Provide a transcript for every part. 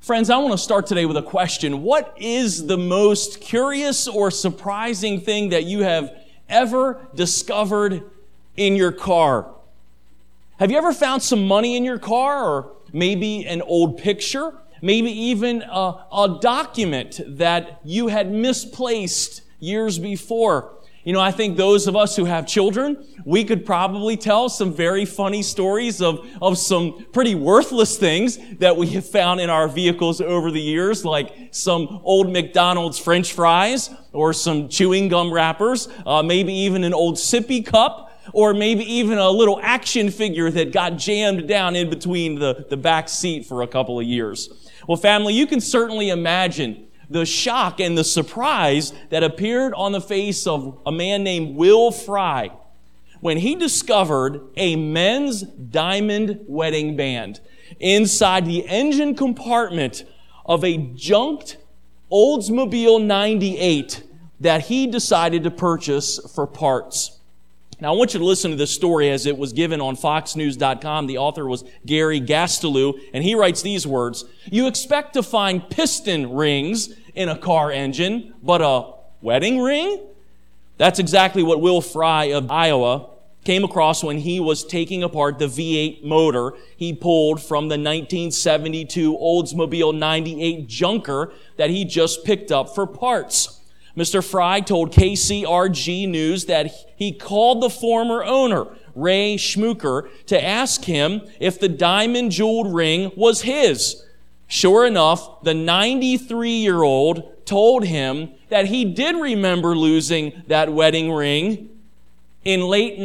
Friends, I want to start today with a question. What is the most curious or surprising thing that you have ever discovered in your car? Have you ever found some money in your car, or maybe an old picture, maybe even a document that you had misplaced years before? You know, I think those of us who have children, we could probably tell some very funny stories of some pretty worthless things that we have found in our vehicles over the years, like some old McDonald's French fries, or some chewing gum wrappers, maybe even an old sippy cup, or maybe even a little action figure that got jammed down in between the back seat for a couple of years. Well, family, you can certainly imagine the shock and the surprise that appeared on the face of a man named Will Fry when he discovered a men's diamond wedding band inside the engine compartment of a junked Oldsmobile 98 that he decided to purchase for parts. Now, I want you to listen to this story as it was given on FoxNews.com. The author was Gary Gastelou, and he writes these words: "You expect to find piston rings in a car engine, but a wedding ring?" That's exactly what Will Fry of Iowa came across when he was taking apart the V8 motor he pulled from the 1972 Oldsmobile 98 junker that he just picked up for parts. Mr. Fry told KCRG News that he called the former owner, Ray Schmucker, to ask him if the diamond-jeweled ring was his. Sure enough, the 93-year-old told him that he did remember losing that wedding ring in late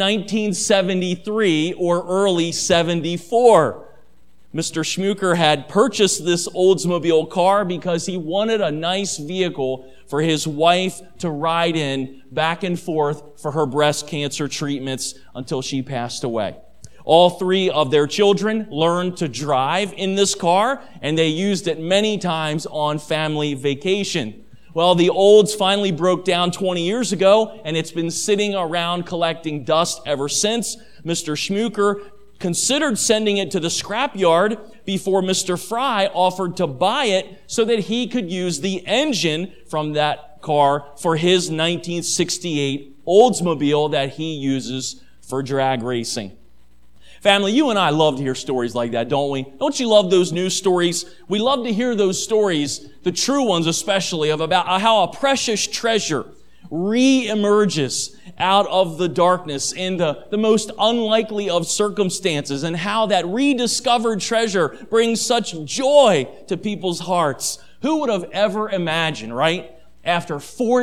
1973 or early 74. Mr. Schmucker had purchased this Oldsmobile car because he wanted a nice vehicle for his wife to ride in back and forth for her breast cancer treatments until she passed away. All three of their children learned to drive in this car, and they used it many times on family vacation. Well, the Olds finally broke down 20 years ago, and it's been sitting around collecting dust ever since. Mr. Schmucker considered sending it to the scrapyard before Mr. Fry offered to buy it so that he could use the engine from that car for his 1968 Oldsmobile that he uses for drag racing. Family, you and I love to hear stories like that, don't we? Don't you love those news stories? We love to hear those stories, the true ones especially, of about how a precious treasure re-emerges out of the darkness in the most unlikely of circumstances, and how that rediscovered treasure brings such joy to people's hearts. Who would have ever imagined, right, after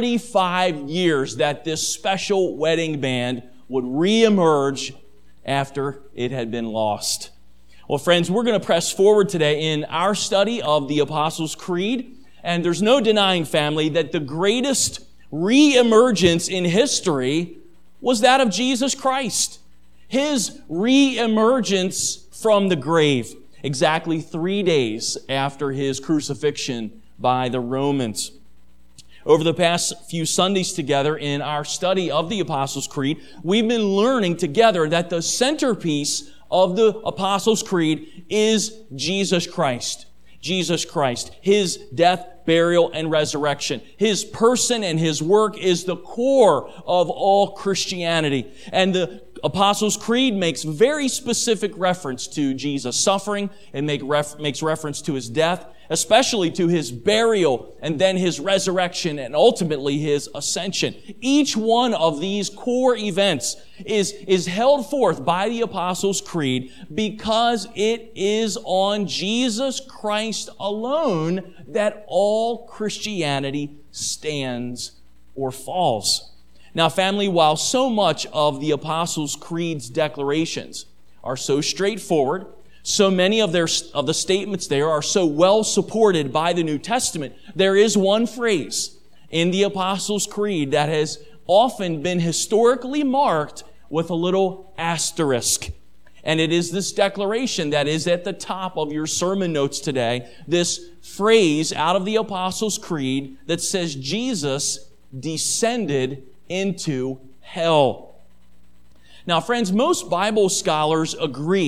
45 years that this special wedding band would re-emerge after it had been lost? Well, friends, we're going to press forward today in our study of the Apostles' Creed, and there's no denying, family, that the greatest re-emergence in history was that of Jesus Christ. His re-emergence from the grave, exactly 3 days after his crucifixion by the Romans. Over the past few Sundays together in our study of the Apostles' Creed, we've been learning together that the centerpiece of the Apostles' Creed is Jesus Christ. Jesus Christ, His death, burial, and resurrection. His person and His work is the core of all Christianity. And the Apostles' Creed makes very specific reference to Jesus' suffering and makes reference to His death, especially to His burial and then His resurrection and ultimately His ascension. Each one of these core events is held forth by the Apostles' Creed because it is on Jesus Christ alone that all Christianity stands or falls. Now, family, while so much of the Apostles' Creed's declarations are so straightforward, so many of the statements there are so well supported by the New Testament, there is one phrase in the Apostles' Creed that has often been historically marked with a little asterisk. And it is this declaration that is at the top of your sermon notes today, this phrase out of the Apostles' Creed that says Jesus descended into hell. Now, friends, most Bible scholars agree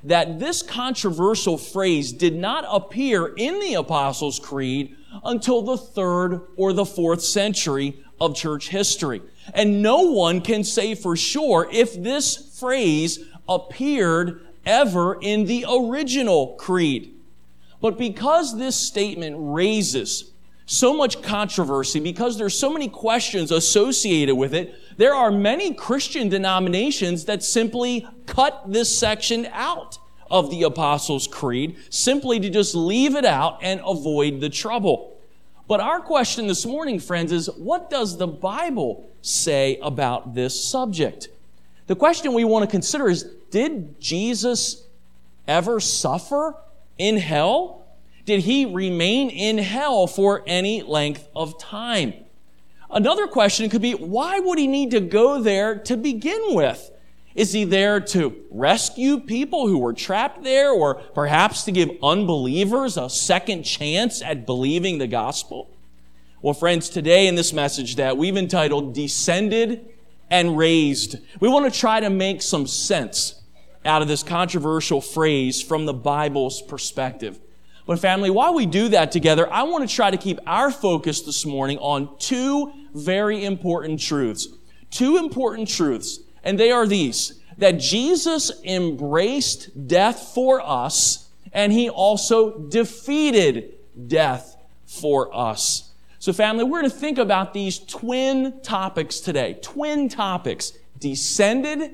that this controversial phrase did not appear in the Apostles' Creed until the 3rd or the 4th century of church history. And no one can say for sure if this phrase appeared ever in the original creed. But because this statement raises so much controversy, because there's so many questions associated with it, there are many Christian denominations that simply cut this section out of the Apostles' Creed, simply to just leave it out and avoid the trouble. But our question this morning, friends, is what does the Bible say about this subject? The question we want to consider is, did Jesus ever suffer in hell? Did he remain in hell for any length of time? Another question could be, why would he need to go there to begin with? Is he there to rescue people who were trapped there, or perhaps to give unbelievers a second chance at believing the gospel? Well, friends, today in this message that we've entitled Descended and Raised, we want to try to make some sense out of this controversial phrase from the Bible's perspective. But family, while we do that together, I want to try to keep our focus this morning on two very important truths. Two important truths, and they are these: that Jesus embraced death for us, and he also defeated death for us. So family, we're going to think about these twin topics today. Twin topics: descended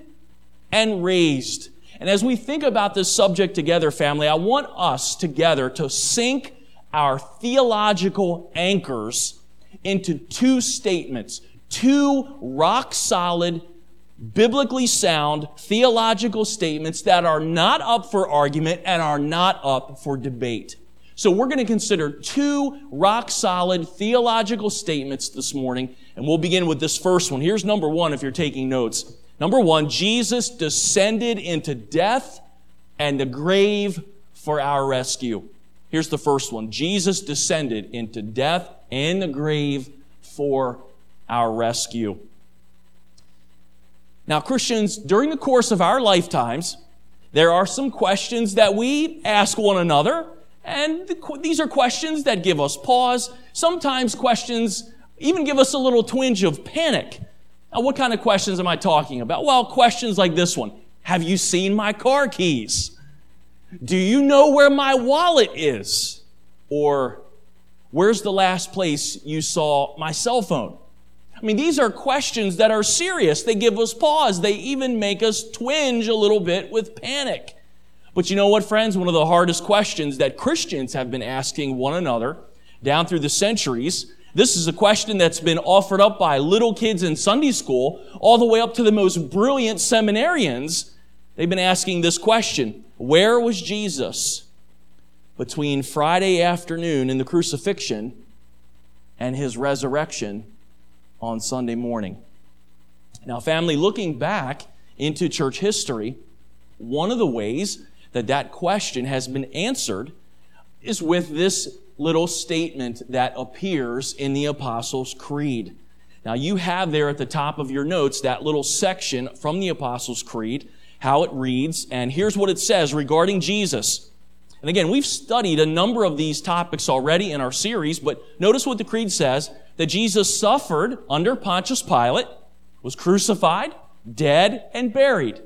and raised. And as we think about this subject together, family, I want us together to sink our theological anchors into two statements, two rock-solid, biblically sound theological statements that are not up for argument and are not up for debate. So we're going to consider two rock-solid theological statements this morning, and we'll begin with this first one. Here's number one if you're taking notes. Number one, Jesus descended into death and the grave for our rescue. Here's the first one. Jesus descended into death and the grave for our rescue. Now, Christians, during the course of our lifetimes, there are some questions that we ask one another, and these are questions that give us pause. Sometimes questions even give us a little twinge of panic. Now, what kind of questions am I talking about? Well, questions like this one. Have you seen my car keys? Do you know where my wallet is? Or, where's the last place you saw my cell phone? I mean, these are questions that are serious. They give us pause. They even make us twinge a little bit with panic. But you know what, friends? One of the hardest questions that Christians have been asking one another down through the centuries, this is a question that's been offered up by little kids in Sunday school all the way up to the most brilliant seminarians. They've been asking this question: where was Jesus between Friday afternoon in the crucifixion and his resurrection on Sunday morning? Now, family, looking back into church history, one of the ways that question has been answered is with this little statement that appears in the Apostles' Creed. Now, you have there at the top of your notes that little section from the Apostles' Creed, how it reads, and here's what it says regarding Jesus. And again, we've studied a number of these topics already in our series, but notice what the Creed says: that Jesus suffered under Pontius Pilate, was crucified, dead, and buried.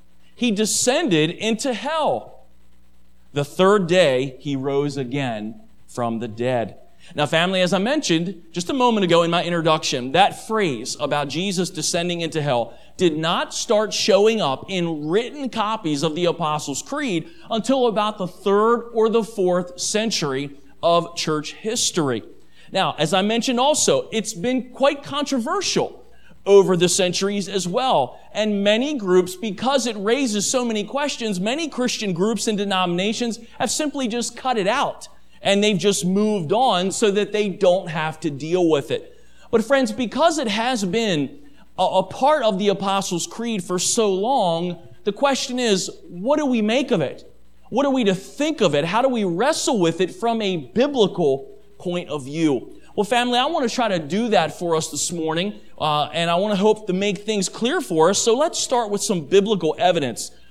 He descended into hell. The third day, he rose again from the dead. Now, family, as I mentioned just a moment ago in my introduction, that phrase about Jesus descending into hell did not start showing up in written copies of the Apostles' Creed until about the 3rd or the 4th century of church history. Now, as I mentioned also, it's been quite controversial over the centuries as well. And many groups, because it raises so many questions, many Christian groups and denominations have simply just cut it out. And they've just moved on so that they don't have to deal with it. But friends, because it has been a part of the Apostles' Creed for so long, the question is, what do we make of it? What are we to think of it? How do we wrestle with it from a biblical point of view? Well, family, I want to try to do that for us this morning, and I want to hope to make things clear for us. So let's start with some biblical evidence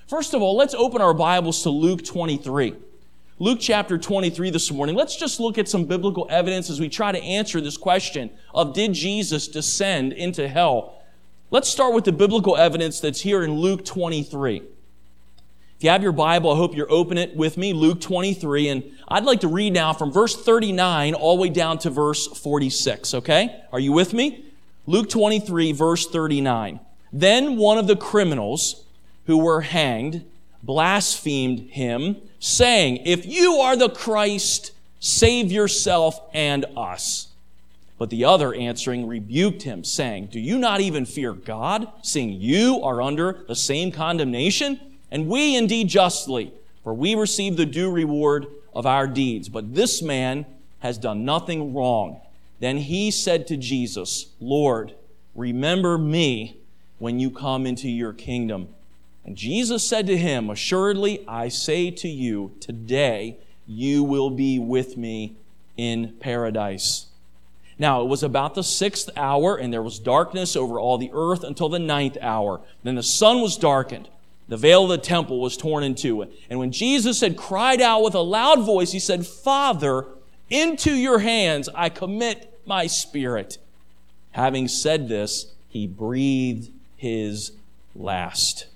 First of all, let's open our Bibles to Luke 23. Luke chapter 23 this morning. Let's just look at some biblical evidence as we try to answer this question of did Jesus descend into hell? Let's start with the biblical evidence that's here in Luke 23. If you have your Bible, I hope you're open it with me, Luke 23, and I'd like to read now from verse 39 all the way down to verse 46, okay? Are you with me? Luke 23, verse 39. Then one of the criminals who were hanged blasphemed him, saying, "If you are the Christ, save yourself and us." But the other answering rebuked him, saying, "Do you not even fear God, seeing you are under the same condemnation? And we indeed justly, for we receive the due reward of our deeds. But this man has done nothing wrong." Then he said to Jesus, "Lord, remember me when you come into your kingdom." And Jesus said to him, "Assuredly, I say to you, today you will be with me in paradise." Now, it was about the 6th hour, and there was darkness over all the earth until the 9th hour. Then the sun was darkened. The veil of the temple was torn in two. And when Jesus had cried out with a loud voice, he said, "Father, into your hands I commit my spirit." Having said this, he breathed his last.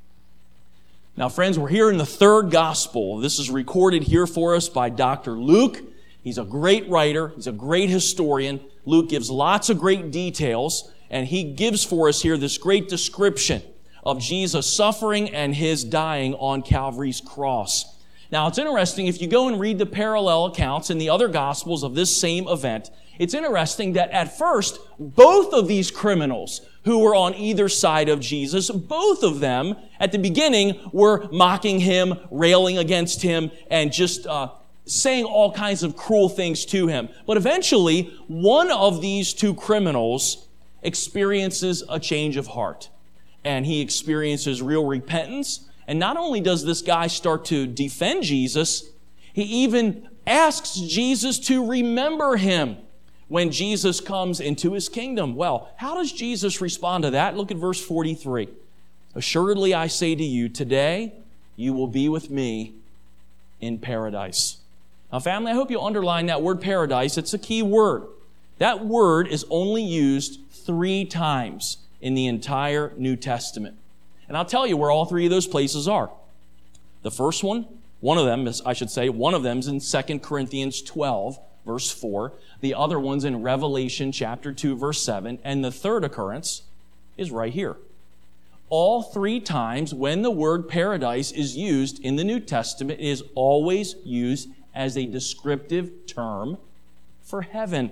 Now, friends, we're here in the third gospel. This is recorded here for us by Dr. Luke. He's a great writer. He's a great historian. Luke gives lots of great details, and he gives for us here this great description of Jesus' suffering and his dying on Calvary's cross. Now, it's interesting, if you go and read the parallel accounts in the other gospels of this same event, it's interesting that at first, both of these criminals who were on either side of Jesus, both of them at the beginning were mocking him, railing against him, and just saying all kinds of cruel things to him. But eventually, one of these two criminals experiences a change of heart, and he experiences real repentance. And not only does this guy start to defend Jesus, he even asks Jesus to remember him when Jesus comes into his kingdom. Well, how does Jesus respond to that? Look at verse 43. "Assuredly, I say to you, today you will be with me in paradise." Now, family, I hope you'll underline that word paradise. It's a key word. That word is only used 3 times in the entire New Testament. And I'll tell you where all 3 of those places are. The first one of them is in 2 Corinthians 12, verse 4. The other one's in Revelation chapter 2, verse 7. And the third occurrence is right here. All 3 times when the word paradise is used in the New Testament, it is always used as a descriptive term for heaven.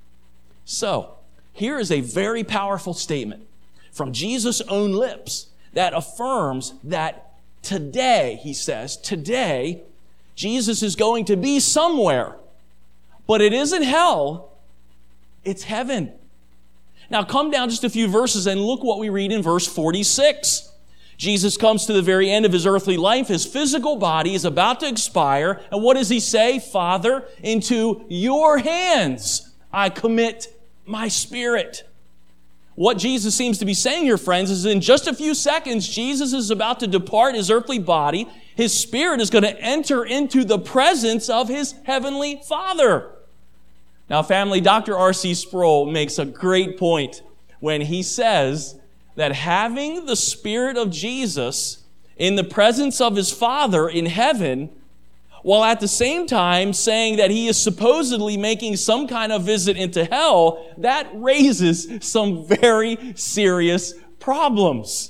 So, here is a very powerful statement from Jesus' own lips that affirms that today, he says, today, Jesus is going to be somewhere. But it isn't hell, it's heaven. Now come down just a few verses and look what we read in verse 46. Jesus comes to the very end of his earthly life. His physical body is about to expire. And what does he say? "Father, into your hands I commit my spirit." What Jesus seems to be saying here, friends, is in just a few seconds, Jesus is about to depart his earthly body. His spirit is going to enter into the presence of his heavenly Father. Now, family, Dr. R.C. Sproul makes a great point when he says that having the Spirit of Jesus in the presence of his Father in heaven, while at the same time saying that he is supposedly making some kind of visit into hell, that raises some very serious problems.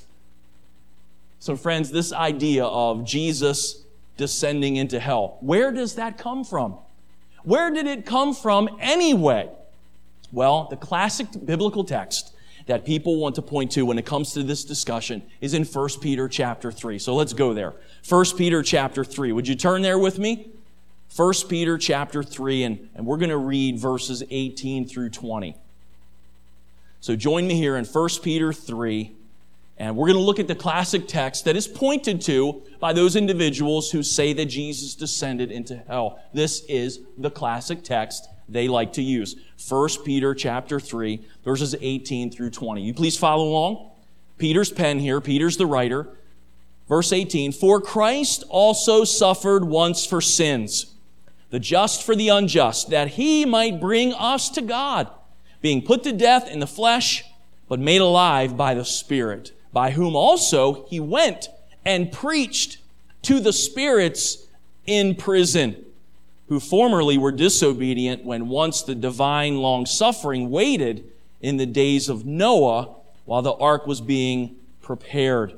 So, friends, this idea of Jesus descending into hell, where does that come from? Where did it come from anyway? Well, the classic biblical text that people want to point to when it comes to this discussion is in 1 Peter chapter 3. So let's go there. 1 Peter chapter 3. Would you turn there with me? 1 Peter chapter 3, and we're going to read verses 18 through 20. So join me here in 1 Peter 3, and we're going to look at the classic text that is pointed to by those individuals who say that Jesus descended into hell. This is the classic text they like to use. 1 Peter chapter 3, verses 18 through 20. You please follow along. Peter's pen here. Peter's the writer. Verse 18, "For Christ also suffered once for sins, the just for the unjust, that he might bring us to God, being put to death in the flesh, but made alive by the Spirit, by whom also he went and preached to the spirits in prison, who formerly were disobedient when once the divine long-suffering waited in the days of Noah while the ark was being prepared."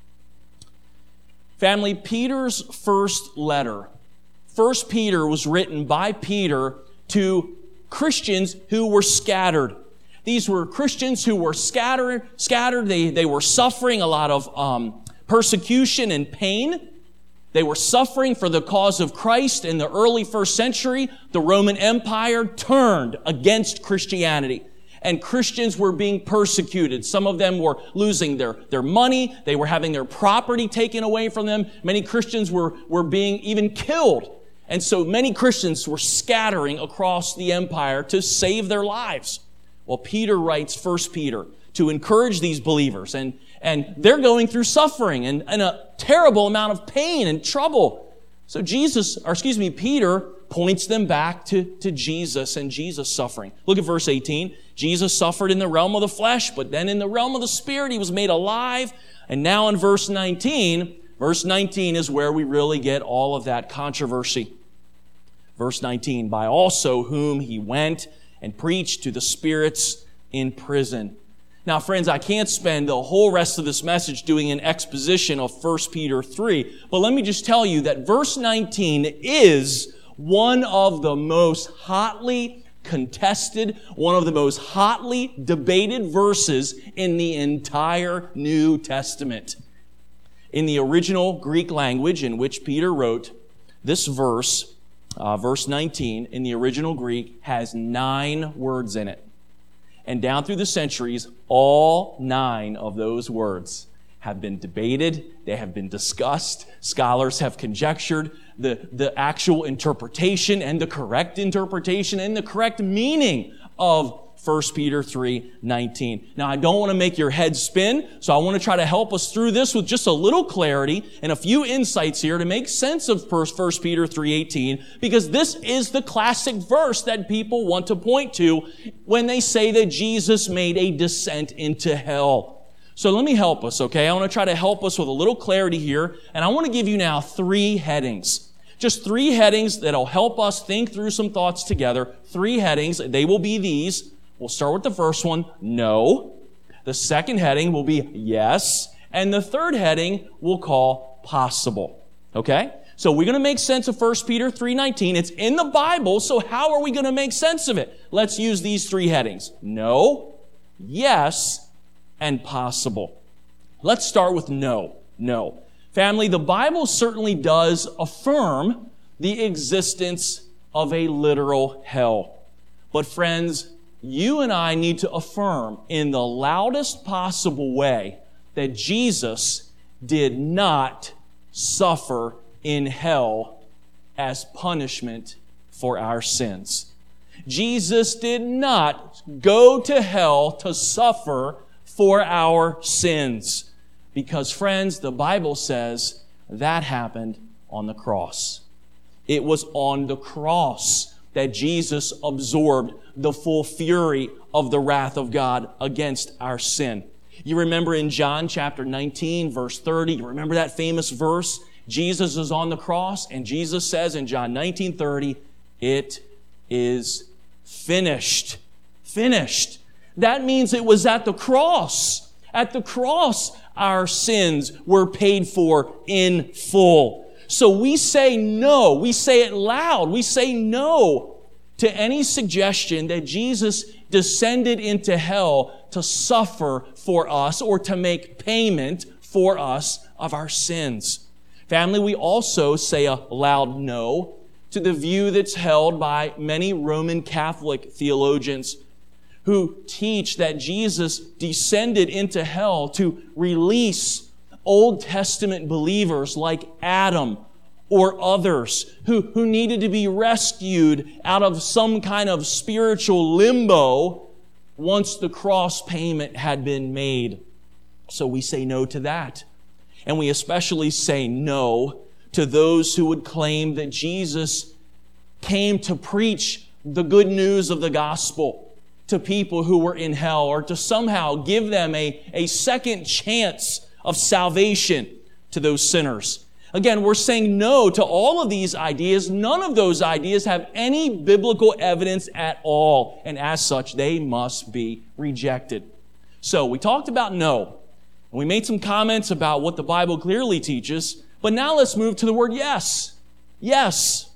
Family, Peter's first letter, 1 Peter, was written by Peter to Christians who were scattered. These were Christians who were scattered. They were suffering a lot of persecution and pain. They were suffering for the cause of Christ. In the early first century, the Roman Empire turned against Christianity, and Christians were being persecuted. Some of them were losing their money. They were having their property taken away from them. Many Christians were being even killed. And so many Christians were scattering across the empire to save their lives. Well, Peter writes 1 Peter to encourage these believers, and they're going through suffering and a terrible amount of pain and trouble. So Peter points them back to Jesus and Jesus' suffering. Look at verse 18. Jesus suffered in the realm of the flesh, but then in the realm of the Spirit, he was made alive. And now in verse 19 is where we really get all of that controversy. Verse 19, "By also whom he went and preached to the spirits in prison." Now, friends, I can't spend the whole rest of this message doing an exposition of 1 Peter 3, but let me just tell you that verse 19 is one of the most hotly contested, one of the most hotly debated verses in the entire New Testament. In the original Greek language in which Peter wrote, this verse, verse 19, in the original Greek, has 9 words in it. And down through the centuries, all 9 of those words have been debated, they have been discussed, scholars have conjectured the actual interpretation and the correct interpretation and the correct meaning of 1 Peter 3:19. Now, I don't want to make your head spin, so I want to try to help us through this with just a little clarity and a few insights here to make sense of 1 Peter 3:18, because this is the classic verse that people want to point to when they say that Jesus made a descent into hell. So let me help us, okay? I want to try to help us with a little clarity here, and I want to give you now 3 headings. Just 3 headings that'll help us think through some thoughts together. 3 headings. They will be these. We'll start with the first one, no. The second heading will be yes. And the third heading we'll call possible. Okay? So we're going to make sense of 1 Peter 3:19. It's in the Bible, so how are we going to make sense of it? Let's use these 3 headings. No, yes, and possible. Let's start with no. No. Family, the Bible certainly does affirm the existence of a literal hell. But friends, you and I need to affirm in the loudest possible way that Jesus did not suffer in hell as punishment for our sins. Jesus did not go to hell to suffer for our sins. Because, friends, the Bible says that happened on the cross. It was on the cross that Jesus absorbed the full fury of the wrath of God against our sin. You remember in John chapter 19, verse 30, you remember that famous verse? Jesus is on the cross, and Jesus says in John 19:30, "It is finished." Finished. That means it was at the cross. At the cross, our sins were paid for in full. So we say no. We say it loud. We say no to any suggestion that Jesus descended into hell to suffer for us or to make payment for us of our sins. Family, we also say a loud no to the view that's held by many Roman Catholic theologians who teach that Jesus descended into hell to release Old Testament believers like Adam or others who needed to be rescued out of some kind of spiritual limbo once the cross payment had been made. So we say no to that. And we especially say no to those who would claim that Jesus came to preach the good news of the gospel to people who were in hell, or to somehow give them a second chance of salvation to those sinners. Again, we're saying no to all of these ideas. None of those ideas have any biblical evidence at all, and as such, they must be rejected. So, we talked about no, and we made some comments about what the Bible clearly teaches, but now let's move to the word yes. Yes.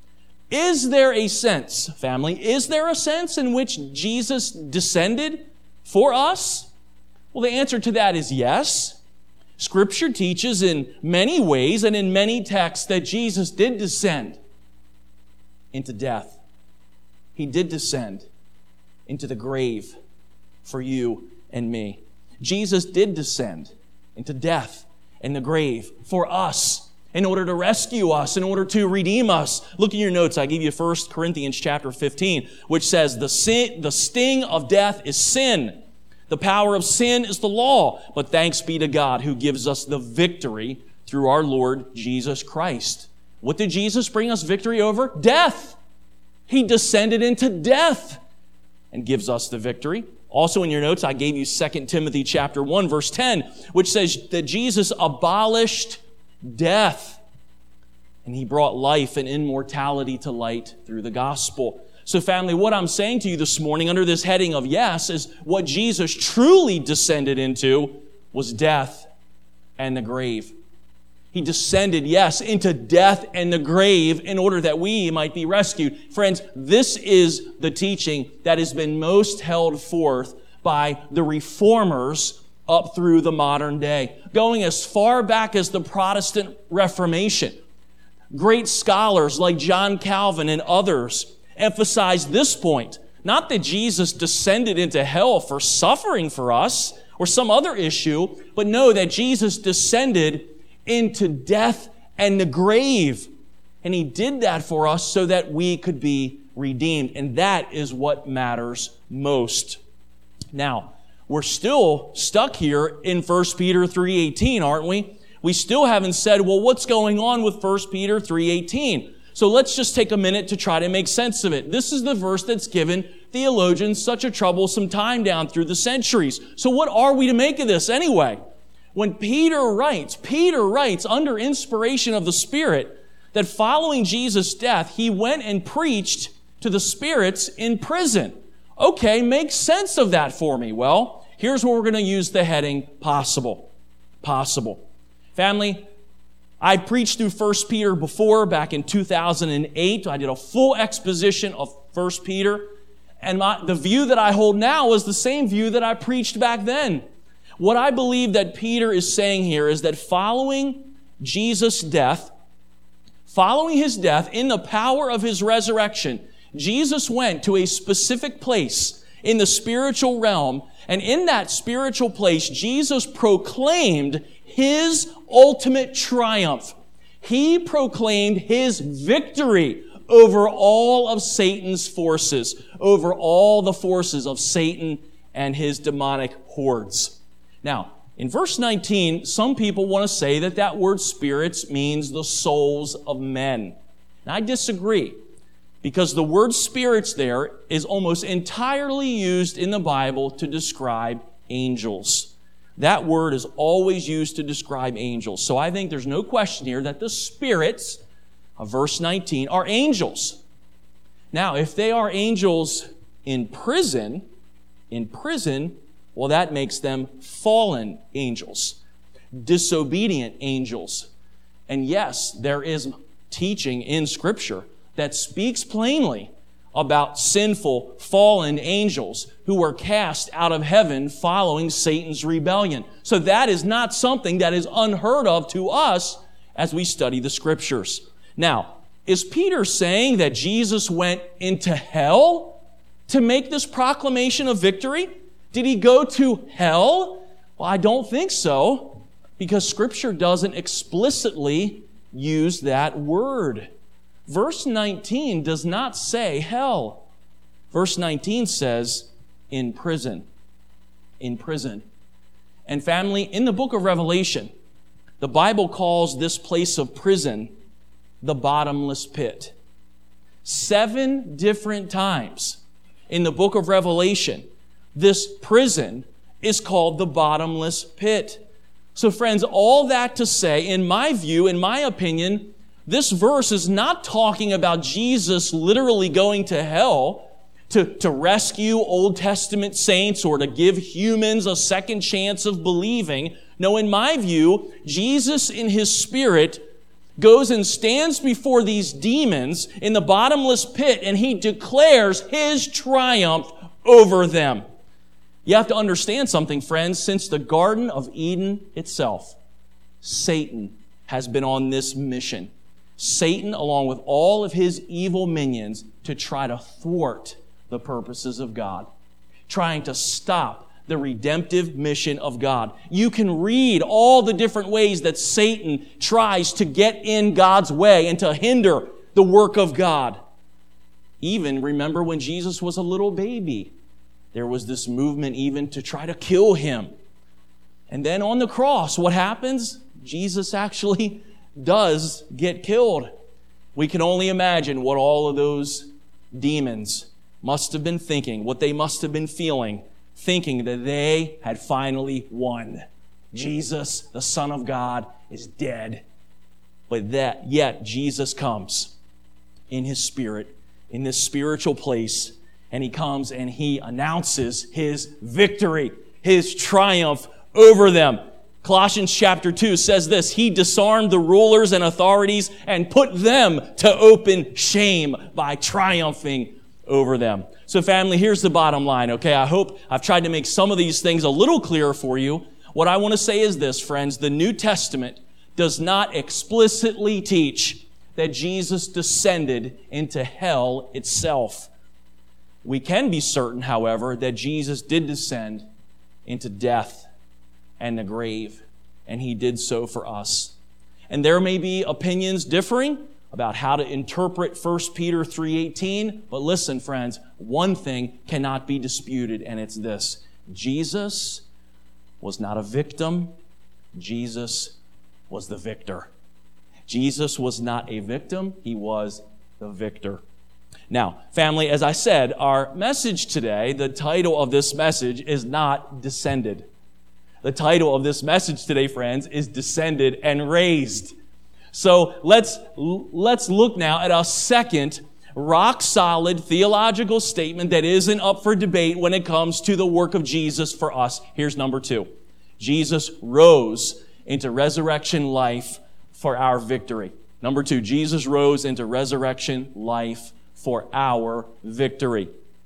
Is there a sense, family, is there a sense in which Jesus descended for us? Well, the answer to that is yes. Scripture teaches in many ways and in many texts that Jesus did descend into death. He did descend into the grave for you and me. Jesus did descend into death and the grave for us, in order to rescue us, in order to redeem us. Look in your notes. I give you 1 Corinthians chapter 15, which says, the sting of death is sin. The power of sin is the law. But thanks be to God who gives us the victory through our Lord Jesus Christ. What did Jesus bring us victory over? Death. He descended into death and gives us the victory. Also in your notes, I gave you 2 Timothy chapter 1, verse 10, which says that Jesus abolished death, and He brought life and immortality to light through the gospel. So family, what I'm saying to you this morning under this heading of yes is what Jesus truly descended into was death and the grave. He descended, yes, into death and the grave in order that we might be rescued. Friends, this is the teaching that has been most held forth by the reformers up through the modern day, going as far back as the Protestant Reformation. Great scholars like John Calvin and others emphasize this point. Not that Jesus descended into hell for suffering for us or some other issue, but no, that Jesus descended into death and the grave. And He did that for us so that we could be redeemed. And that is what matters most. Now, we're still stuck here in 1 Peter 3:18, aren't we? We still haven't said, well, what's going on with 1 Peter 3:18? So let's just take a minute to try to make sense of it. This is the verse that's given theologians such a troublesome time down through the centuries. So what are we to make of this anyway? When Peter writes under inspiration of the Spirit that following Jesus' death, He went and preached to the spirits in prison. Okay, make sense of that for me. Well, here's where we're going to use the heading possible. Possible. Family, I preached through 1 Peter before, back in 2008. I did a full exposition of 1 Peter. And the view that I hold now is the same view that I preached back then. What I believe that Peter is saying here is that following Jesus' death, following His death in the power of His resurrection, Jesus went to a specific place in the spiritual realm, and in that spiritual place, Jesus proclaimed His ultimate triumph. He proclaimed His victory over all of Satan's forces, over all the forces of Satan and his demonic hordes. Now, in verse 19, some people want to say that that word spirits means the souls of men. And I disagree, because the word spirits there is almost entirely used in the Bible to describe angels. That word is always used to describe angels. So I think there's no question here that the spirits of verse 19 are angels. Now, if they are angels in prison, well, that makes them fallen angels, disobedient angels. And yes, there is teaching in Scripture that speaks plainly about sinful, fallen angels who were cast out of heaven following Satan's rebellion. So that is not something that is unheard of to us as we study the Scriptures. Now, is Peter saying that Jesus went into hell to make this proclamation of victory? Did He go to hell? Well, I don't think so, because Scripture doesn't explicitly use that word. Verse 19 does not say hell. Verse 19 says in prison. In prison. And family, in the book of Revelation, The Bible calls this place of prison the bottomless pit. 7 different times in the book of Revelation, this prison is called the bottomless pit. So friends, all that to say, in my view, in my opinion, this verse is not talking about Jesus literally going to hell to rescue Old Testament saints or to give humans a second chance of believing. No, in my view, Jesus in His Spirit goes and stands before these demons in the bottomless pit, and He declares His triumph over them. You have to understand something, friends. Since the Garden of Eden itself, Satan has been on this mission. Satan, along with all of his evil minions, to try to thwart the purposes of God, trying to stop the redemptive mission of God. You can read all the different ways that Satan tries to get in God's way and to hinder the work of God. Even remember when Jesus was a little baby, there was this movement even to try to kill Him. And then on the cross, what happens? Jesus actually does get killed. We can only imagine what all of those demons must have been thinking, what they must have been feeling, thinking that they had finally won. Jesus, the Son of God, is dead. But yet Jesus comes in His Spirit, in this spiritual place, and He comes and He announces His victory, His triumph over them. Colossians chapter 2 says this: He disarmed the rulers and authorities and put them to open shame by triumphing over them. So family, here's the bottom line, okay? I hope I've tried to make some of these things a little clearer for you. What I want to say is this, friends: the New Testament does not explicitly teach that Jesus descended into hell itself. We can be certain, however, that Jesus did descend into death and the grave, and He did so for us. And there may be opinions differing about how to interpret 1 Peter 3:18, but listen, friends, one thing cannot be disputed, and it's this: Jesus was not a victim, Jesus was the victor. Jesus was not a victim, He was the victor. Now, family, as I said, our message today, the title of this message is not Descended. The title of this message today, friends, is Descended and Raised. So let's look now at a second rock-solid theological statement that isn't up for debate when it comes to the work of Jesus for us. Here's number 2. Jesus rose into resurrection life for our victory. Number 2, Jesus rose into resurrection life for our victory.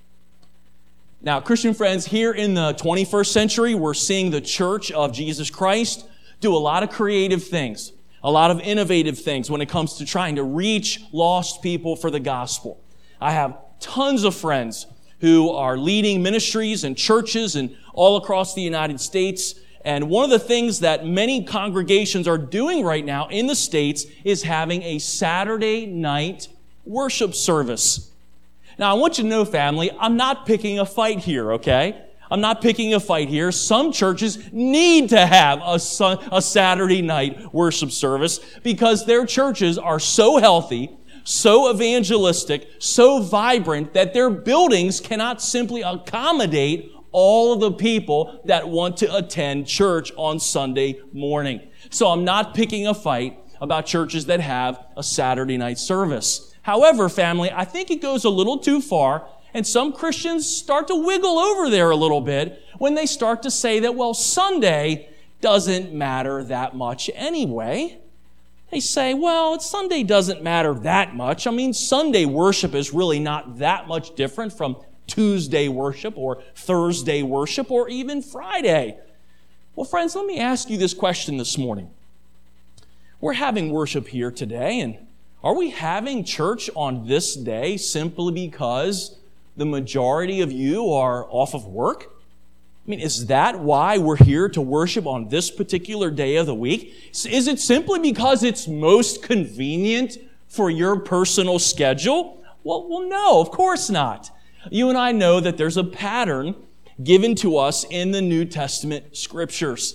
Now, Christian friends, here in the 21st century, we're seeing the Church of Jesus Christ do a lot of creative things, a lot of innovative things when it comes to trying to reach lost people for the gospel. I have tons of friends who are leading ministries and churches and all across the United States. And one of the things that many congregations are doing right now in the States is having a Saturday night worship service. Now, I want you to know, family, I'm not picking a fight here, okay? I'm not picking a fight here. Some churches need to have a Saturday night worship service because their churches are so healthy, so evangelistic, so vibrant that their buildings cannot simply accommodate all of the people that want to attend church on Sunday morning. So I'm not picking a fight about churches that have a Saturday night service. However, family, I think it goes a little too far, and some Christians start to wiggle over there a little bit when they start to say that, well, Sunday doesn't matter that much anyway. They say, well, Sunday doesn't matter that much. I mean, Sunday worship is really not that much different from Tuesday worship or Thursday worship or even Friday. Well, friends, let me ask you this question this morning. We're having worship here today, and are we having church on this day simply because the majority of you are off of work? I mean, is that why we're here to worship on this particular day of the week? Is it simply because it's most convenient for your personal schedule? Well, no, of course not. You and I know that there's a pattern given to us in the New Testament scriptures.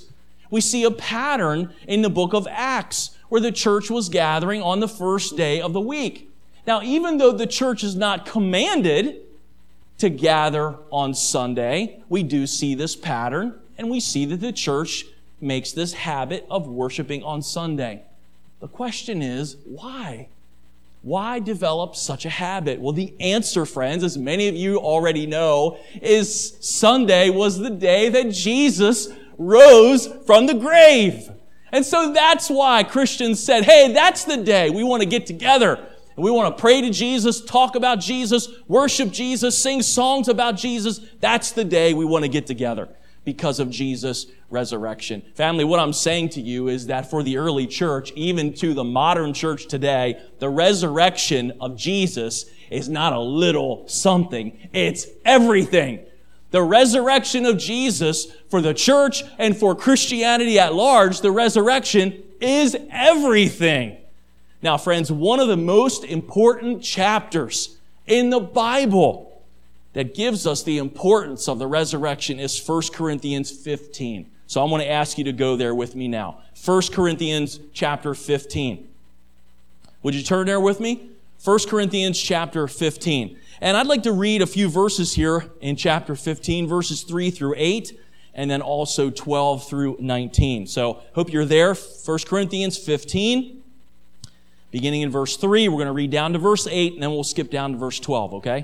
We see a pattern in the book of Acts where the church was gathering on the first day of the week. Now, even though the church is not commanded to gather on Sunday, we do see this pattern, and we see that the church makes this habit of worshiping on Sunday. The question is, why? Why develop such a habit? Well, the answer, friends, as many of you already know, is Sunday was the day that Jesus rose from the grave. And so that's why Christians said, hey, that's the day we want to get together. And we want to pray to Jesus, talk about Jesus, worship Jesus, sing songs about Jesus. That's the day we want to get together because of Jesus' resurrection. Family, what I'm saying to you is that for the early church, even to the modern church today, the resurrection of Jesus is not a little something. It's everything. The resurrection of Jesus for the church and for Christianity at large, the resurrection is everything. Now, friends, one of the most important chapters in the Bible that gives us the importance of the resurrection is 1 Corinthians 15. So I'm going to ask you to go there with me now. 1 Corinthians chapter 15. Would you turn there with me? 1 Corinthians chapter 15. And I'd like to read a few verses here in chapter 15, verses 3 through 8, and then also 12 through 19. So hope you're there. 1 Corinthians 15, beginning in verse 3. We're going to read down to verse 8, and then we'll skip down to verse 12, okay?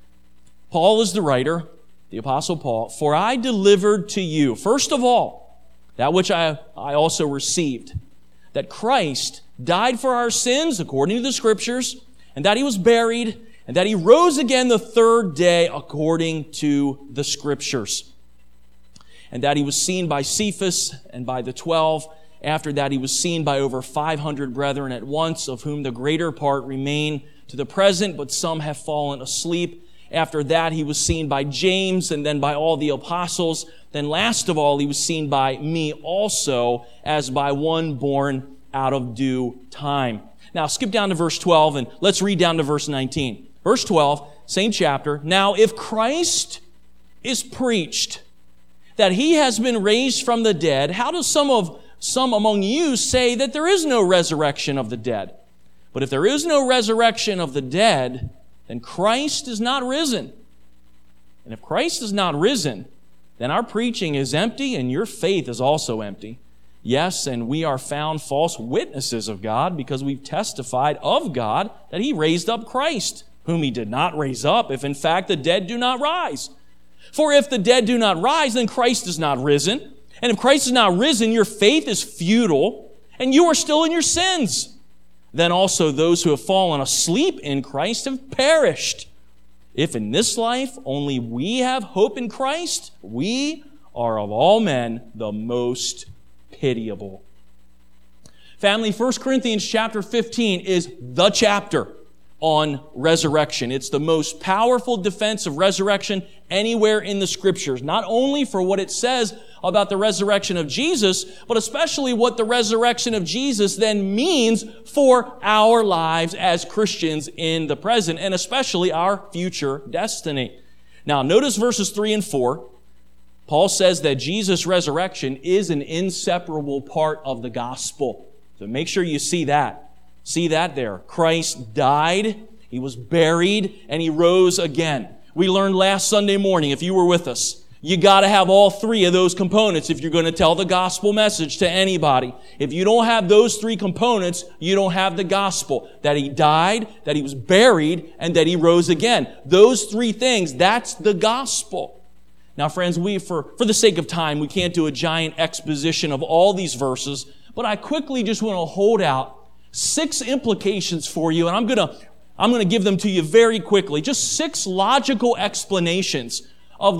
Paul is the writer, the Apostle Paul. For I delivered to you, first of all, that which I also received, that Christ died for our sins according to the Scriptures, and that He was buried, and that He rose again the third day according to the Scriptures, and that He was seen by Cephas and by the 12. After that He was seen by over 500 brethren at once, of whom the greater part remain to the present, but some have fallen asleep. After that, He was seen by James and then by all the apostles. Then last of all, He was seen by me also as by one born out of due time. Now, skip down to verse 12 and let's read down to verse 19. Verse 12, same chapter. Now, if Christ is preached that He has been raised from the dead, how do some among you say that there is no resurrection of the dead? But if there is no resurrection of the dead, then Christ is not risen. And if Christ is not risen, then our preaching is empty and your faith is also empty. Yes, and we are found false witnesses of God because we've testified of God that He raised up Christ, whom He did not raise up, if in fact the dead do not rise. For if the dead do not rise, then Christ is not risen. And if Christ is not risen, your faith is futile and you are still in your sins. Then also those who have fallen asleep in Christ have perished. If in this life only we have hope in Christ, we are of all men the most pitiable. Family, 1 Corinthians chapter 15 is the chapter on resurrection. It's the most powerful defense of resurrection anywhere in the Scriptures, not only for what it says about the resurrection of Jesus, but especially what the resurrection of Jesus then means for our lives as Christians in the present, and especially our future destiny. Now, notice verses 3 and 4. Paul says that Jesus' resurrection is an inseparable part of the gospel. So make sure you see that. See that there. Christ died, He was buried, and He rose again. We learned last Sunday morning, if you were with us, you got to have all three of those components if you're going to tell the gospel message to anybody. If you don't have those three components, you don't have the gospel. That He died, that He was buried, and that He rose again. Those three things, that's the gospel. Now, friends, for the sake of time, we can't do a giant exposition of all these verses, but I quickly just want to hold out 6 implications for you, and I'm going to give them to you very quickly. Just 6 logical explanations of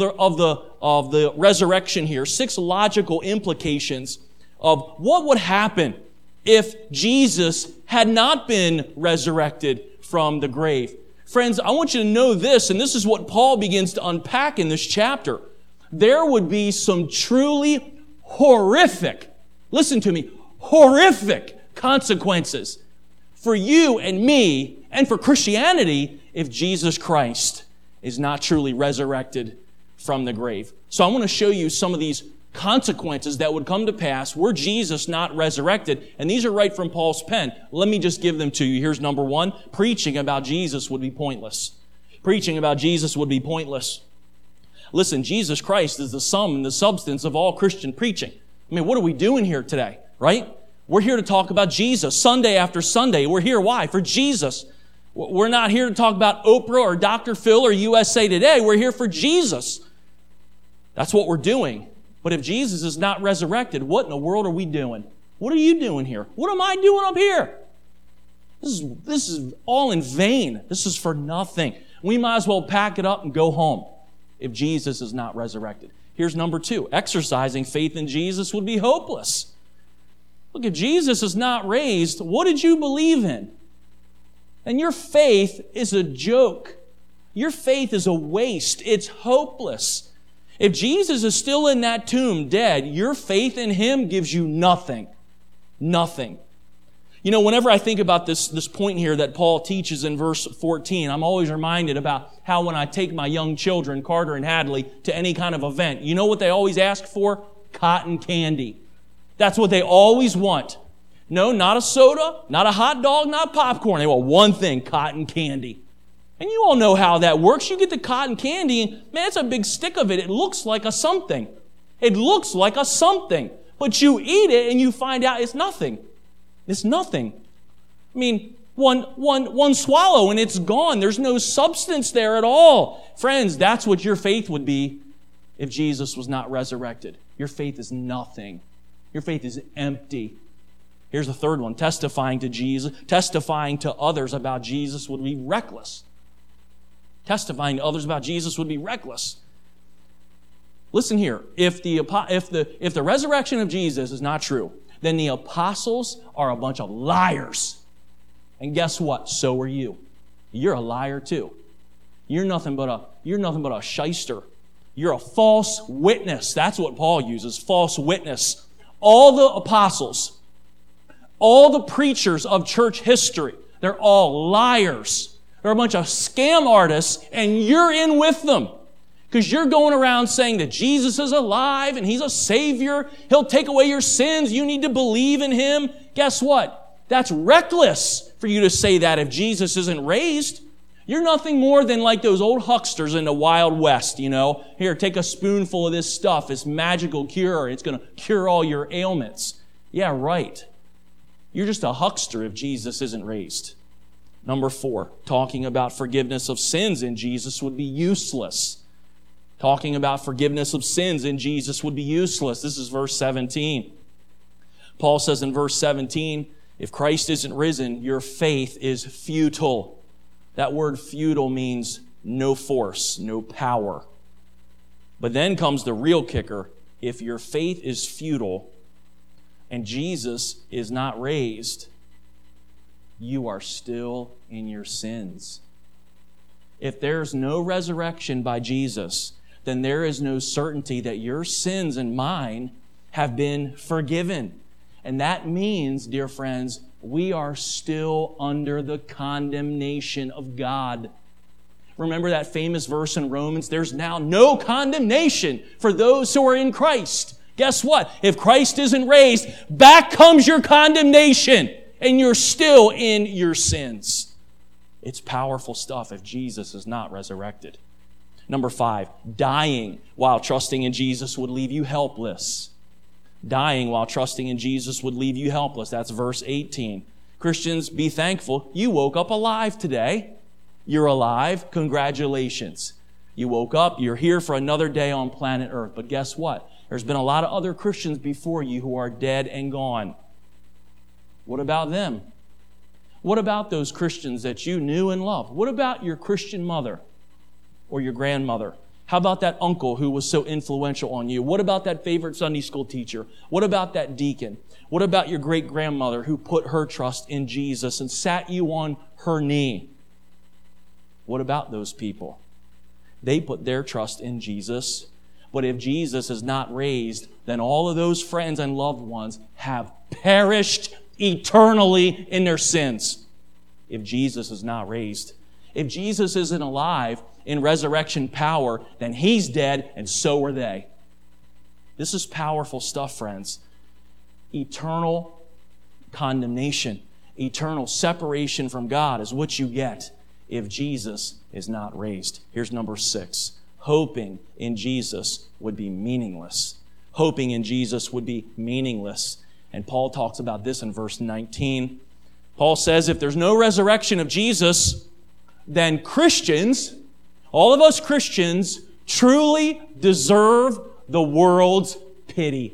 the resurrection here. 6 logical implications of what would happen if Jesus had not been resurrected from the grave. Friends, I want you to know this, and this is what Paul begins to unpack in this chapter. There would be some truly horrific, listen to me, horrific consequences for you and me and for Christianity if Jesus Christ is not truly resurrected from the grave. So I want to show you some of these consequences that would come to pass were Jesus not resurrected. And these are right from Paul's pen. Let me just give them to you. Here's number one. Preaching about Jesus would be pointless. Preaching about Jesus would be pointless. Listen, Jesus Christ is the sum and the substance of all Christian preaching. I mean, what are we doing here today, right? We're here to talk about Jesus Sunday after Sunday. We're here, why? For Jesus. We're not here to talk about Oprah or Dr. Phil or USA Today. We're here for Jesus. That's what we're doing. But if Jesus is not resurrected, what in the world are we doing? What are you doing here? What am I doing up here? This is all in vain. This is for nothing. We might as well pack it up and go home if Jesus is not resurrected. Here's number two. Exercising faith in Jesus would be hopeless. Look, if Jesus is not raised, what did you believe in? And your faith is a joke. Your faith is a waste. It's hopeless. If Jesus is still in that tomb dead, your faith in Him gives you nothing. Nothing. You know, whenever I think about this point here that Paul teaches in verse 14, I'm always reminded about how when I take my young children, Carter and Hadley, to any kind of event, you know what they always ask for? Cotton candy. That's what they always want. No, not a soda, not a hot dog, not popcorn. They want one thing, cotton candy. And you all know how that works. You get the cotton candy, and man, it's a big stick of it. It looks like a something. It looks like a something. But you eat it, and you find out it's nothing. It's nothing. I mean, one swallow, and it's gone. There's no substance there at all. Friends, that's what your faith would be if Jesus was not resurrected. Your faith is nothing. Your faith is empty. Here's the third one. Testifying to Jesus, testifying to others about Jesus would be reckless. Testifying to others about Jesus would be reckless. Listen here. If the resurrection of Jesus is not true, then the apostles are a bunch of liars. And guess what? So are you. You're a liar too. You're nothing but a shyster. You're a false witness. That's what Paul uses, false witness. All the apostles, all the preachers of church history, they're all liars. They're a bunch of scam artists, and you're in with them. Because you're going around saying that Jesus is alive and He's a Savior. He'll take away your sins. You need to believe in Him. Guess what? That's reckless for you to say that if Jesus isn't raised. You're nothing more than like those old hucksters in the Wild West, you know. Here, take a spoonful of this stuff. It's magical cure. It's going to cure all your ailments. Yeah, right. You're just a huckster if Jesus isn't raised. Number 4, talking about forgiveness of sins in Jesus would be useless. Talking about forgiveness of sins in Jesus would be useless. This is verse 17. Paul says in verse 17, if Christ isn't risen, your faith is futile. That word futile means no force, no power. But then comes the real kicker. If your faith is futile and Jesus is not raised, you are still in your sins. If there's no resurrection by Jesus, then there is no certainty that your sins and mine have been forgiven. And that means, dear friends, we are still under the condemnation of God. Remember that famous verse in Romans? There's now no condemnation for those who are in Christ. Guess what? If Christ isn't raised, back comes your condemnation, and you're still in your sins. It's powerful stuff if Jesus is not resurrected. Number 5, dying while trusting in Jesus would leave you helpless. Dying while trusting in Jesus would leave you helpless. That's verse 18. Christians, be thankful. You woke up alive today. You're alive. Congratulations. You woke up. You're here for another day on planet Earth. But guess what? There's been a lot of other Christians before you who are dead and gone. What about them? What about those Christians that you knew and loved? What about your Christian mother or your grandmother? How about that uncle who was so influential on you? What about that favorite Sunday school teacher? What about that deacon? What about your great-grandmother who put her trust in Jesus and sat you on her knee? What about those people? They put their trust in Jesus. But if Jesus is not raised, then all of those friends and loved ones have perished eternally in their sins. If Jesus is not raised. If Jesus isn't alive in resurrection power, then He's dead and so are they. This is powerful stuff, friends. Eternal condemnation, eternal separation from God is what you get if Jesus is not raised. Here's number 6. Hoping in Jesus would be meaningless. Hoping in Jesus would be meaningless. And Paul talks about this in verse 19. Paul says, if there's no resurrection of Jesus, then Christians, all of us Christians, truly deserve the world's pity.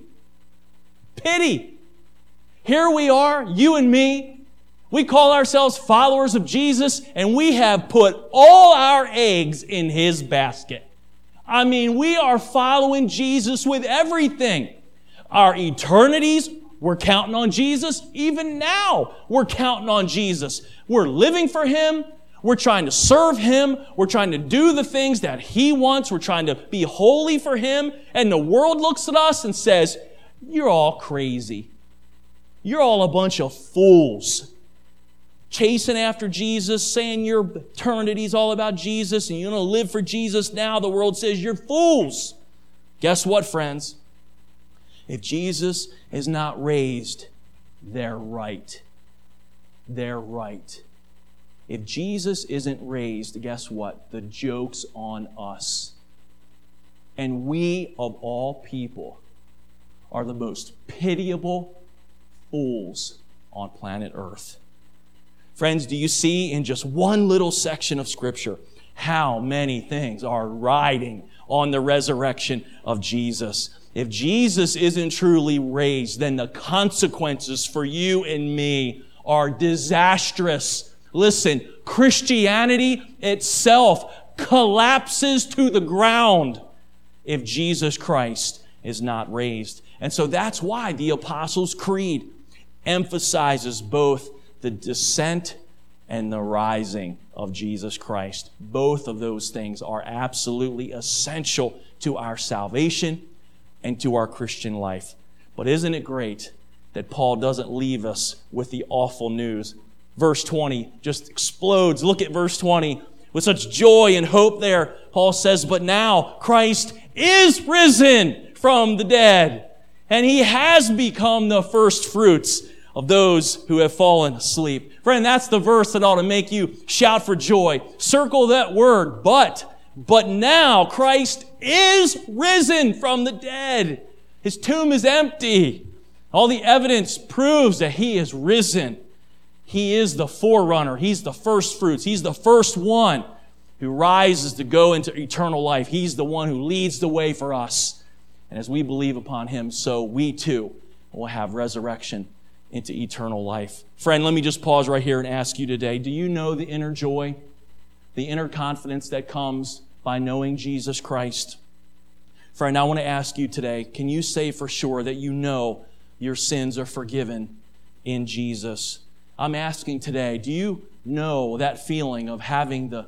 Pity. Here we are, you and me. We call ourselves followers of Jesus, and we have put all our eggs in His basket. I mean, we are following Jesus with everything. Our eternities, we're counting on Jesus. Even now, we're counting on Jesus. We're living for Him. We're trying to serve Him. We're trying to do the things that He wants. We're trying to be holy for Him. And the world looks at us and says, you're all crazy. You're all a bunch of fools. Chasing after Jesus, saying your eternity's all about Jesus and you're going to live for Jesus now. The world says you're fools. Guess what, friends? If Jesus is not raised, they're right. They're right. If Jesus isn't raised, guess what? The joke's on us. And we, of all people, are the most pitiable fools on planet Earth. Friends, do you see in just one little section of Scripture how many things are riding on the resurrection of Jesus? If Jesus isn't truly raised, then the consequences for you and me are disastrous. Listen, Christianity itself collapses to the ground if Jesus Christ is not raised. And so that's why the Apostles' Creed emphasizes both the descent and the rising of Jesus Christ. Both of those things are absolutely essential to our salvation and to our Christian life. But isn't it great that Paul doesn't leave us with the awful news? Verse 20 just explodes. Look at verse 20. With such joy and hope there, Paul says, but now Christ is risen from the dead, and He has become the first fruits of those who have fallen asleep. Friend, that's the verse that ought to make you shout for joy. Circle that word, but now Christ is risen from the dead. His tomb is empty. All the evidence proves that He is risen. He is the forerunner. He's the first fruits. He's the first one who rises to go into eternal life. He's the one who leads the way for us. And as we believe upon Him, so we too will have resurrection into eternal life. Friend, let me just pause right here and ask you today, do you know the inner joy, the inner confidence that comes by knowing Jesus Christ? Friend, I want to ask you today, can you say for sure that you know your sins are forgiven in Jesus? I'm asking today, do you know that feeling of having the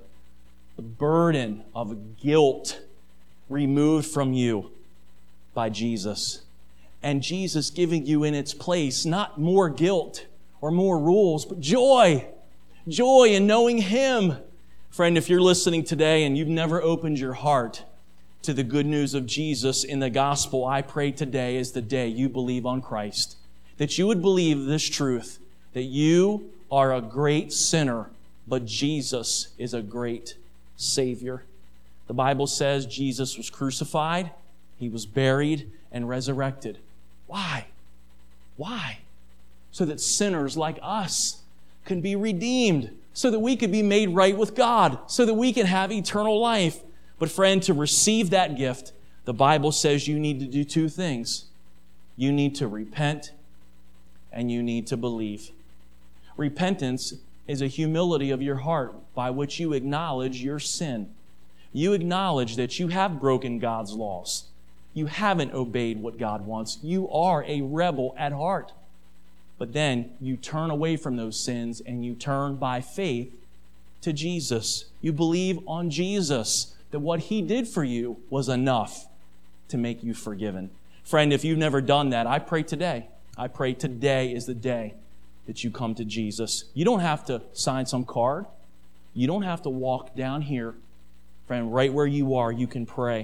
burden of guilt removed from you by Jesus? And Jesus giving you in its place not more guilt or more rules, but joy. Joy in knowing Him. Friend, if you're listening today and you've never opened your heart to the good news of Jesus in the gospel, I pray today is the day you believe on Christ. That you would believe this truth, that you are a great sinner, but Jesus is a great Savior. The Bible says Jesus was crucified, He was buried, and resurrected. Why? Why? So that sinners like us can be redeemed, so that we can be made right with God, so that we can have eternal life. But friend, to receive that gift, the Bible says you need to do two things. You need to repent and you need to believe. Repentance is a humility of your heart by which you acknowledge your sin. You acknowledge that you have broken God's laws. You haven't obeyed what God wants. You are a rebel at heart. But then you turn away from those sins and you turn by faith to Jesus. You believe on Jesus, that what He did for you was enough to make you forgiven. Friend, if you've never done that, I pray today is the day that you come to Jesus. You don't have to sign some card. You don't have to walk down here. Friend, right where you are, you can pray.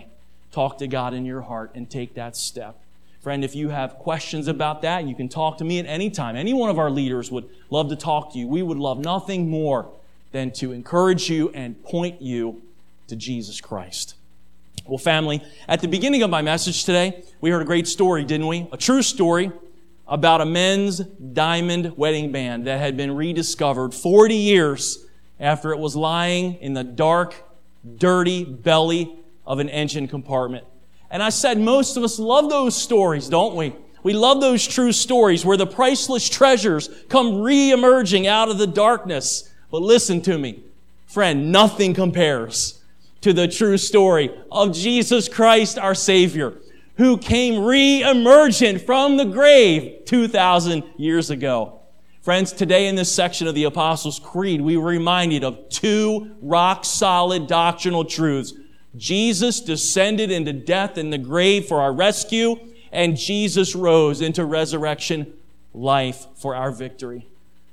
talk to God in your heart and take that step. Friend, if you have questions about that, you can talk to me at any time. Any one of our leaders would love to talk to you. We would love nothing more than to encourage you and point you to Jesus Christ. Well, family, at the beginning of my message today, we heard a great story, didn't we? A true story about a men's diamond wedding band that had been rediscovered 40 years after it was lying in the dark, dirty belly of an engine compartment. And I said most of us love those stories, don't we? We love those true stories where the priceless treasures come re-emerging out of the darkness. But listen to me, friend, nothing compares to the true story of Jesus Christ, our Savior, who came re-emergent from the grave 2,000 years ago. Friends, today in this section of the Apostles' Creed, we were reminded of two rock-solid doctrinal truths. Jesus descended into death in the grave for our rescue, and Jesus rose into resurrection life for our victory.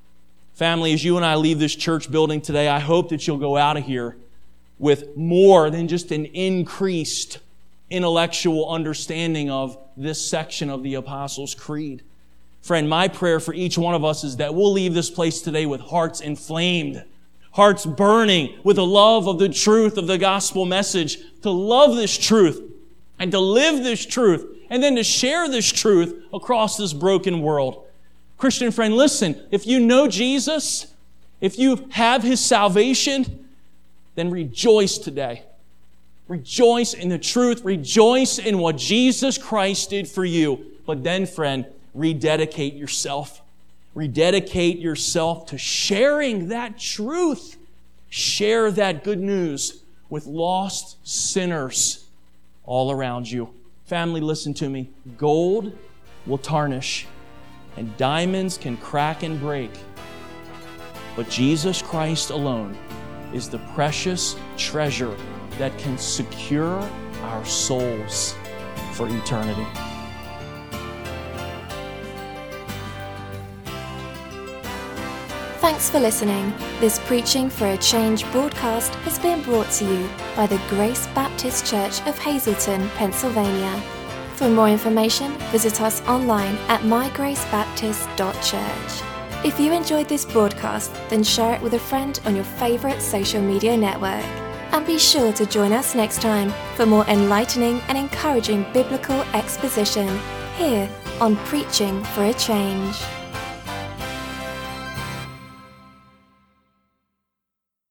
Family, as you and I leave this church building today, I hope that you'll go out of here with more than just an increased intellectual understanding of this section of the Apostles' Creed. Friend, my prayer for each one of us is that we'll leave this place today with hearts inflamed, hearts burning with the love of the truth of the gospel message, to love this truth and to live this truth and then to share this truth across this broken world. Christian friend, listen, if you know Jesus, if you have His salvation, then rejoice today. Rejoice in the truth. Rejoice in what Jesus Christ did for you. But then, friend, rededicate yourself. Rededicate yourself to sharing that truth. Share that good news with lost sinners all around you. Family, listen to me. Gold will tarnish, and diamonds can crack and break. But Jesus Christ alone is the precious treasure that can secure our souls for eternity. Thanks for listening. This Preaching for a Change broadcast has been brought to you by the Grace Baptist Church of Hazleton, Pennsylvania. For more information, visit us online at mygracebaptist.church. If you enjoyed this broadcast, then share it with a friend on your favorite social media network. And be sure to join us next time for more enlightening and encouraging biblical exposition here on Preaching for a Change.